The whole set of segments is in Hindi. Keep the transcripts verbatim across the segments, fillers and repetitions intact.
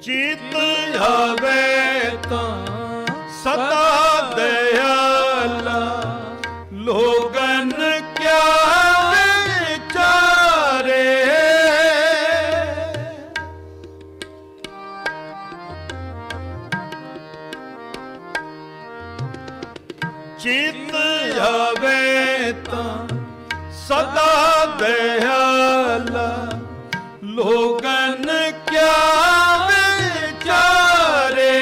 चित आवे तो सदा दयाला, लोगन क्या विचारे। चित आवे तो सदा दयाला, लोगन क्या विचारे।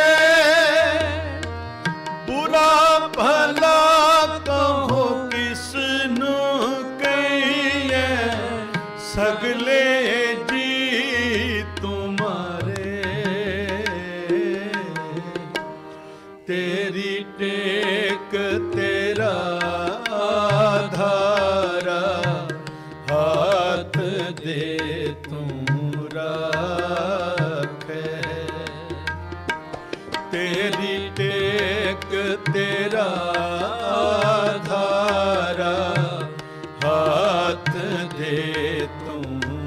बुरा भला कहो किसनु कहिए, सगले जी तुम्हारे। तेरी टेक तेरा आधारा, हाथ दे तू राखे। तेरी टेक तेरा आधारा, हाथ दे तू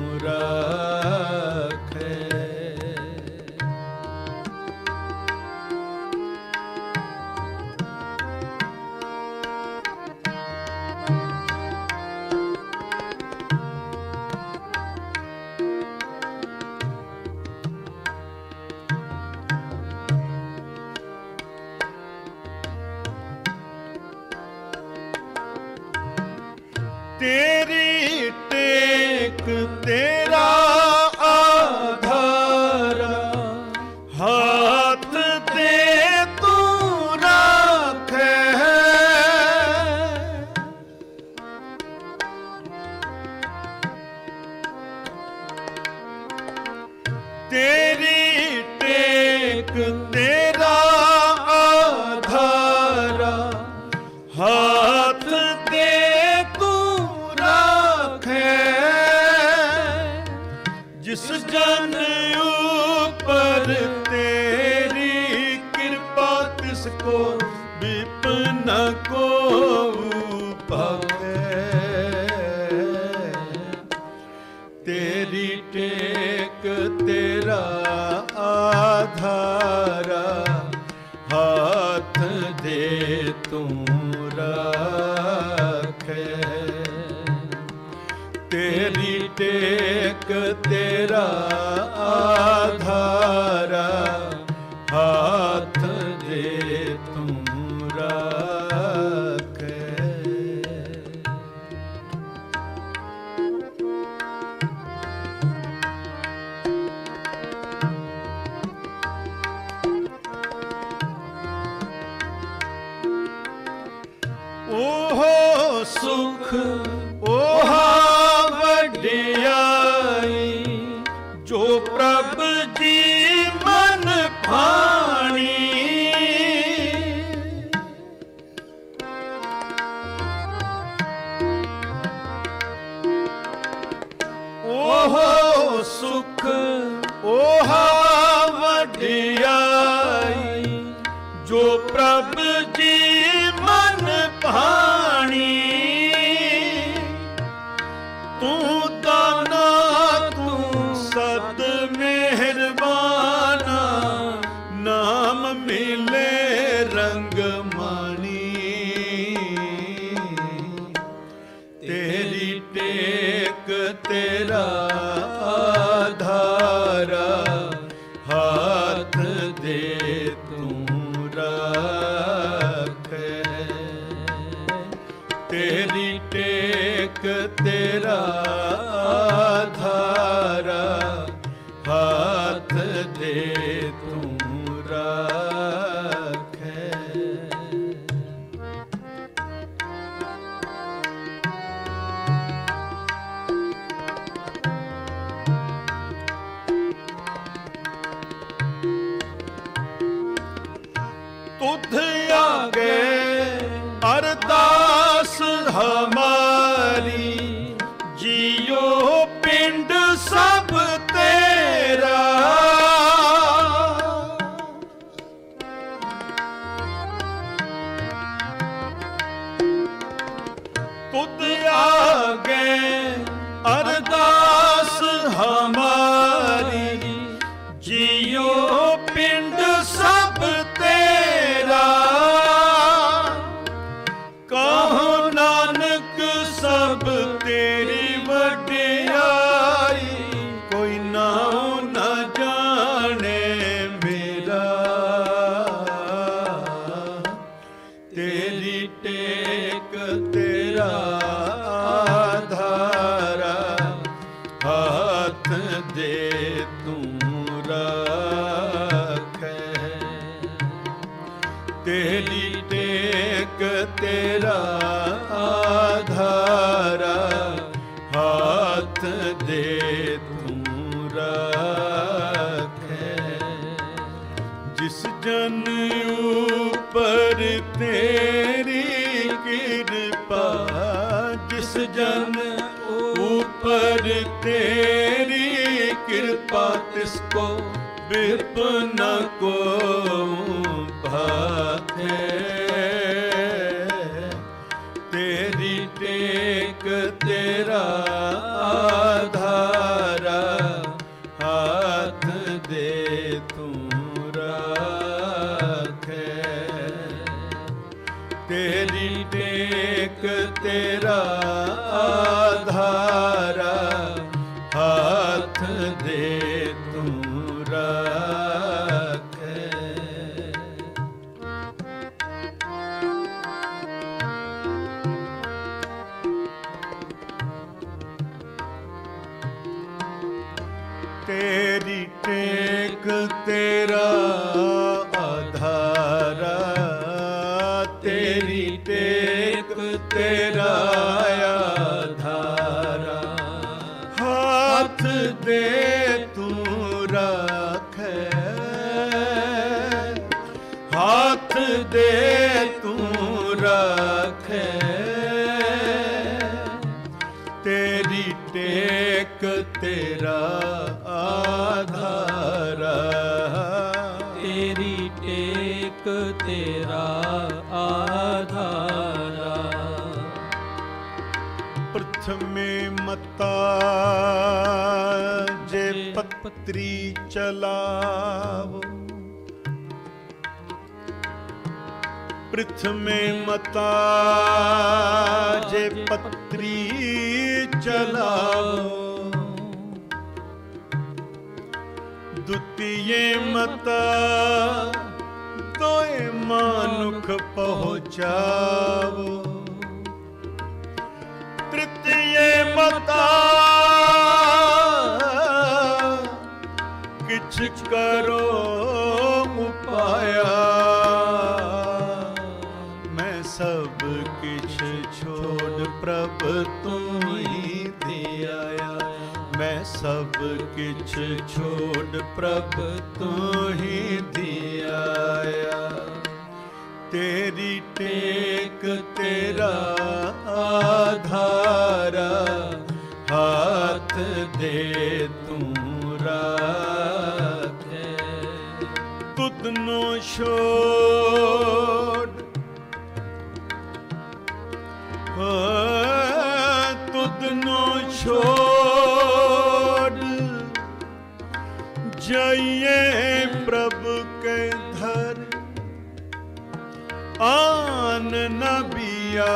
राखे। तेरी टेक तेरा आधारा, हाथ दे तू राखे। तेरी टेक तेरा आधारा, हाथ दे जिस जन ऊपर तेरी कृपा, तिसको विपन्न को भागे। तेरी टेक तेरा आधारा, हाथ दे तू राखे। तेरी टेक तेरा आधारा, हाथ दे तू राखे। ओहो सुख ओहा वडियाई, जो प्रभ जी मन भानी। ओहो सुख ओहा वडियाई, जो प्रभ जी मन भानी। तू दाना तू सद मेहरबाना, नाम मिले रंग मानी। तेरी टेक तेरा आधारा, हाथ दे तू राखे। तेरी टेक तेरा आधारा, हाथ दे तू राखे। तुध आगे अरदास हमारी, जियो पिंड सब तेरा। तुध आगे अरदास हमारी, जियो दे तू राखे। तेरी टेक तेरा आधारा, हाथ दे तू राखे। जिस जन ऊपर तेरी कृपा, जिस जन ऊपर तेरी कृपा, तिसको विपन्न को भाते। तेरी टेक तेरा आधारा, हाथ दे तू राखे। तेरी टेक तेरा आधारा, हाथ दे तू राखे। तेरी टेक तेरा आधारा, तेरी टेक तेरा आधारा, हाथ दे तू राखे। हाथ दे तू राखे। तेरी टेक तेरा आधारा, तेरी टेक तेरा आधारा। प्रथमे मता जे पत्री चलावो, प्रथमे मता जे पत्री चलावो, द्वितीय मता दोए मानुख पहुँचावो, तृतीय मता किछ करो उपाया। मैं सब किछ छोड़ प्रभ तू ही दे आया। मैं सब किछ छोड़ प्रभ तू ही दे आया। तेरी टेक तेरा आधारा, हाथ दे तू राखे। तुदनो छोड़ तुदनो छोड़ जाइए प्रभु के धर, आन नबिया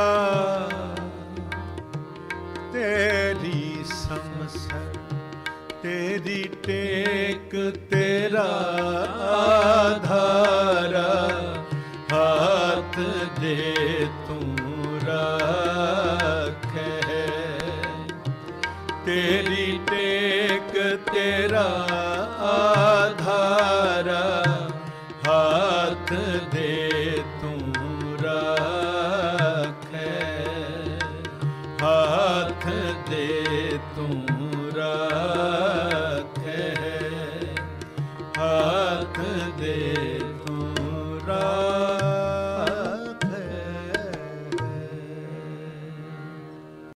तेरी समसर। तेरी टेक तेरा आधारा, हाथ दे तू राखे। तेरी टेक तेरा आधारा, हाथ दे तू राखे। हाथ दे तू राखे। हाथ